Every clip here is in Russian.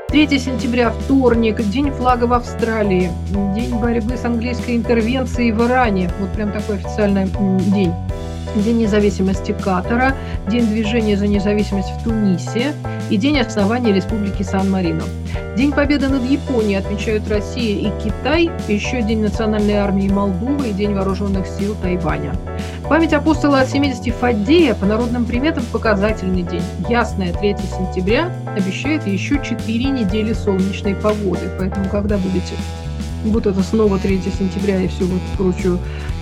3 сентября, вторник, День флага в Австралии, День борьбы с английской интервенцией в Иране. Вот прям такой официальный день. День независимости Катара, День движения за независимость в Тунисе и День основания Республики Сан-Марино. День победы над Японией отмечают Россия и Китай, еще День национальной армии Молдовы и День вооруженных сил Тайваня. Память апостола от 70 Фаддея по народным приметам показательный день. Ясное 3 сентября обещает еще 4 недели солнечной погоды. Поэтому, когда будете вот это снова 3 сентября и всю вот прочую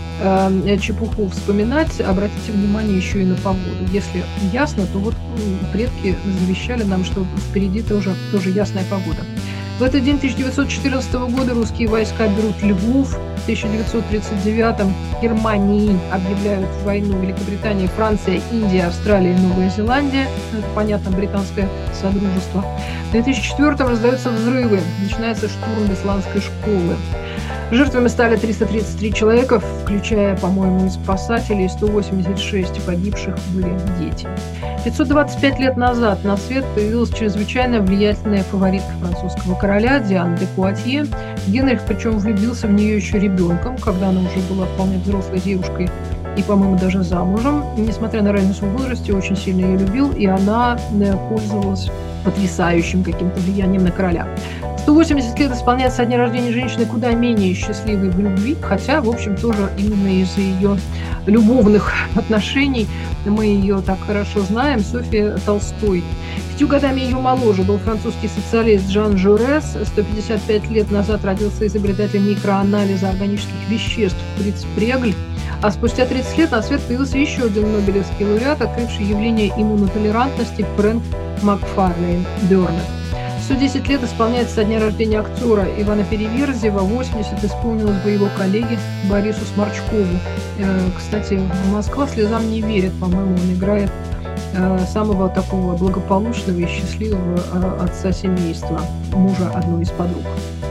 чепуху вспоминать, обратите внимание еще и на погоду. Если ясно, то вот предки завещали нам, что впереди тоже ясная погода. В этот день 1914 года русские войска берут Львов. В 1939 Германии объявляют войну Великобритания, Франция, Индия, Австралия и Новая Зеландия. Это, понятно, британское содружество. В 2004 раздаются взрывы. Начинается штурм Бесланской школы. Жертвами стали 333 человека, включая, по-моему, и спасателей, 186 погибших были дети. 525 лет назад на свет появилась чрезвычайно влиятельная фаворитка французского короля Диана де Пуатье. Генрих, причем, влюбился в нее еще ребенком, когда она уже была вполне взрослой девушкой и, по-моему, даже замужем. Несмотря на разницу в возрасте, очень сильно ее любил, и она пользовалась потрясающим каким-то влиянием на короля. 180 лет исполняется со дня рождения женщины куда менее счастливой в любви, хотя, в общем, тоже именно из-за ее любовных отношений мы ее так хорошо знаем, Софья Толстой. 5 годами ее моложе был французский социалист Жан Жорес. 155 лет назад родился изобретатель микроанализа органических веществ Фриц Прегль. А спустя 30 лет на свет появился еще один нобелевский лауреат, открывший явление иммунотолерантности Фрэнк Макфарлейн Бёрнет. 110 лет исполняется со дня рождения актера Ивана Переверзева, 80 исполнилось бы его коллеге Борису Сморчкову. Кстати, Москва слезам не верит, по-моему, он играет самого такого благополучного и счастливого отца семейства, мужа одной из подруг.